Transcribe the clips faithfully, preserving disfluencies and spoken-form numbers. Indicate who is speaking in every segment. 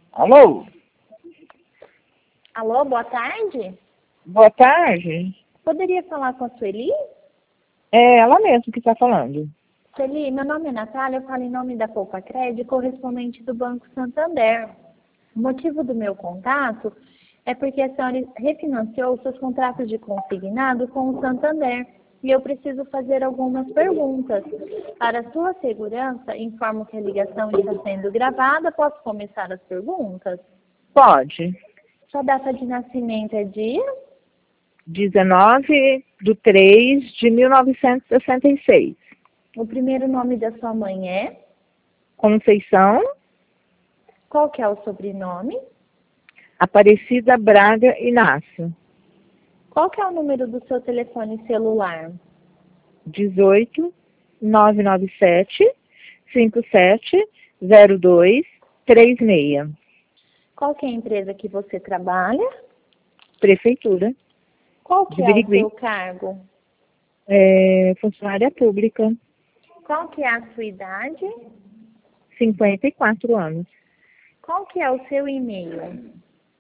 Speaker 1: Alô?
Speaker 2: Alô, boa tarde.
Speaker 1: Boa tarde.
Speaker 2: Poderia falar com a Sueli?
Speaker 1: É ela mesma que está falando.
Speaker 2: Sueli, meu nome é Natália, eu falo em nome da Poupa Crédito, correspondente do Banco Santander. O motivo do meu contato é porque a senhora refinanciou seus contratos de consignado com o Santander e eu preciso fazer algumas perguntas. Para sua segurança, informo que a ligação está sendo gravada. Posso começar as perguntas?
Speaker 1: Pode.
Speaker 2: Sua data de nascimento é dia?
Speaker 1: dezenove de três de mil novecentos e sessenta e seis.
Speaker 2: O primeiro nome da sua mãe é?
Speaker 1: Conceição
Speaker 2: Qual que é o sobrenome?
Speaker 1: Aparecida Braga Inácio.
Speaker 2: Qual que é o número do seu telefone celular?
Speaker 1: dezoito, nove nove sete, cinco sete zero dois três seis.
Speaker 2: Qual que é a empresa que você trabalha?
Speaker 1: Prefeitura
Speaker 2: Qual
Speaker 1: de
Speaker 2: que é o
Speaker 1: Birigui.
Speaker 2: seu cargo?
Speaker 1: É, funcionária pública.
Speaker 2: Qual que é a sua idade?
Speaker 1: cinquenta e quatro anos.
Speaker 2: Qual que é o seu e-mail?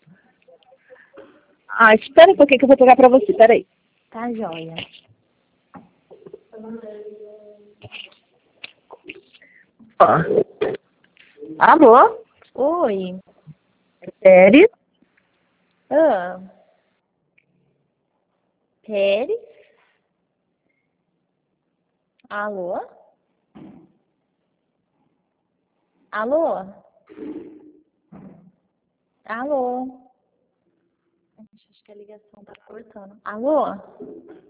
Speaker 1: Ah, espera um pouquinho que eu vou pegar para você. Espera aí.
Speaker 2: Tá joia.
Speaker 1: Alô?
Speaker 2: Oi.
Speaker 1: Pérez?
Speaker 2: Ah. Pérez? Alô? Alô? Alô? Acho que a ligação tá cortando. Alô?